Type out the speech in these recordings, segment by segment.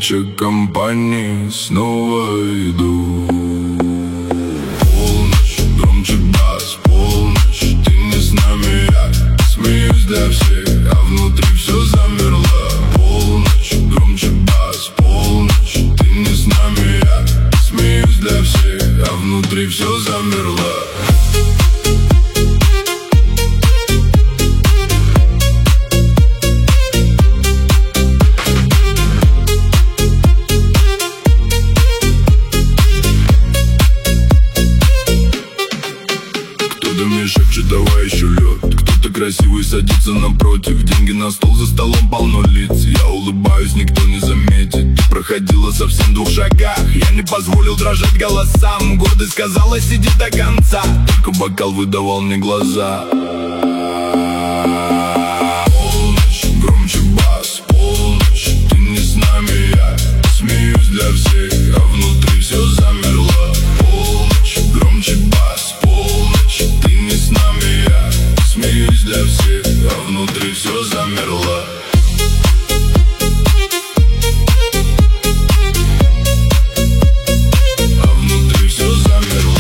общей компании снова иду. Полночь, громче бас, полночь, ты не с нами, я смеюсь для всех, а внутри все замерло. Полночь, громче бас, полночь, ты не с нами, я смеюсь для всех, а внутри все замерло. Кто-то мне шепчет, давай еще лед. Кто-то красивый садится напротив. Деньги на стол, за столом полно лиц. Я улыбаюсь, никто не заметит. Ты проходила совсем в 2 шагах. Я не позволил дрожать голосам. Гордость сказала, сиди до конца. Только бокал выдавал мне глаза. Полночь, громче бас, полночь, ты не с нами, я смеюсь для всех, а внутри все замерло. Полночь, громче бас, полночь, ты не с нами, я смеюсь для всех, а внутри все замерло. А внутри все замерло.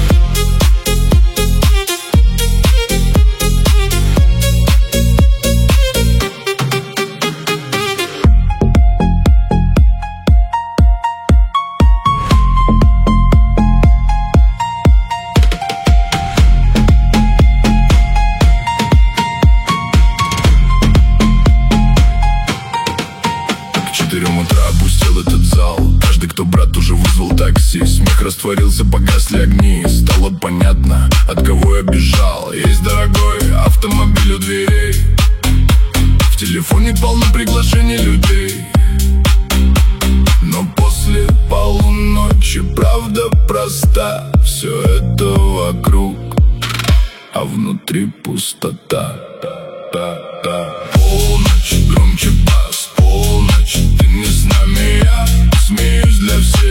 К 4 утра опустел этот зал. Каждый, кто брат, уже вызвал такси. Смех растворился, погасли огни. Стало понятно, от кого я бежал. Есть дорогой автомобиль у дверей. В телефоне полно приглашений людей. Но после полуночи правда проста. Все это вокруг, а внутри пустота. Полночь, громче бас, полночь, ты не с нами, я смеюсь для всех.